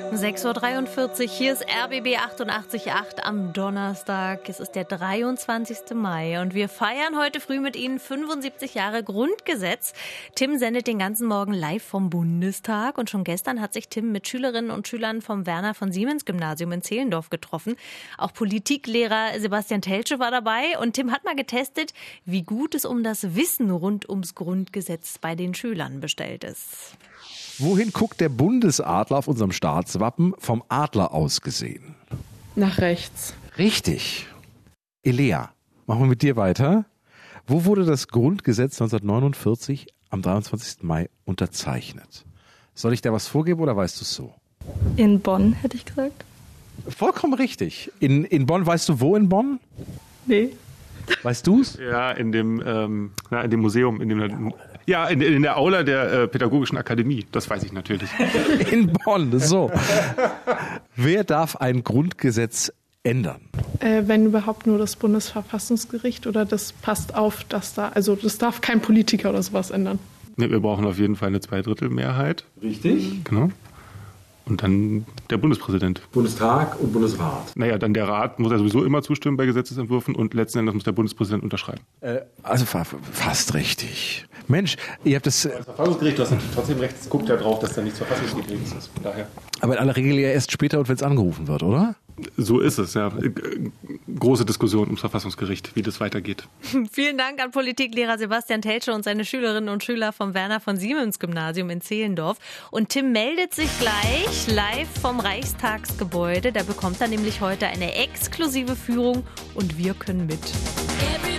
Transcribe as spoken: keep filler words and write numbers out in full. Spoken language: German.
sechs Uhr dreiundvierzig, hier ist R B B achtundachtzig Komma acht am Donnerstag. Es ist der dreiundzwanzigsten Mai und wir feiern heute früh mit Ihnen fünfundsiebzig Jahre Grundgesetz. Tim sendet den ganzen Morgen live vom Bundestag und schon gestern hat sich Tim mit Schülerinnen und Schülern vom Werner von Siemens Gymnasium in Zehlendorf getroffen. Auch Politiklehrer Sebastian Telsche war dabei und Tim hat mal getestet, wie gut es um das Wissen rund ums Grundgesetz bei den Schülern bestellt ist. Wohin guckt der Bundesadler auf unserem Staatswappen vom Adler aus gesehen? Nach rechts. Richtig. Elea, machen wir mit dir weiter. Wo wurde das Grundgesetz neunzehnhundertneunundvierzig am dreiundzwanzigsten Mai unterzeichnet? Soll ich da was vorgeben oder weißt du es so? In Bonn, hätte ich gesagt. Vollkommen richtig. In, in Bonn, weißt du wo in Bonn? Nee. Weißt du's? Ja, in dem, ähm, ja, in dem Museum, in dem, ja, in, in der Aula der äh, Pädagogischen Akademie. Das weiß ich natürlich. In Bonn, so. Wer darf ein Grundgesetz ändern? Äh, wenn überhaupt nur das Bundesverfassungsgericht oder das passt auf, dass da, also das darf kein Politiker oder sowas ändern. Nee, wir brauchen auf jeden Fall eine Zweidrittelmehrheit. Richtig. Genau. Und dann der Bundespräsident. Bundestag und Bundesrat. Naja, dann der Rat muss ja sowieso immer zustimmen bei Gesetzesentwürfen und letzten Endes muss der Bundespräsident unterschreiben. Äh, also fa- fast richtig. Mensch, ihr habt das... Das Verfassungsgericht, du hast natürlich trotzdem recht, es guckt ja drauf, dass da nichts verfassungswidriges ist. Von daher. Aber in aller Regel ja erst später und wenn es angerufen wird, oder? So ist es, ja. Große Diskussion ums Verfassungsgericht, wie das weitergeht. Vielen Dank an Politiklehrer Sebastian Telsche und seine Schülerinnen und Schüler vom Werner von Siemens Gymnasium in Zehlendorf. Und Tim meldet sich gleich live vom Reichstagsgebäude. Da bekommt er nämlich heute eine exklusive Führung und wir können mit.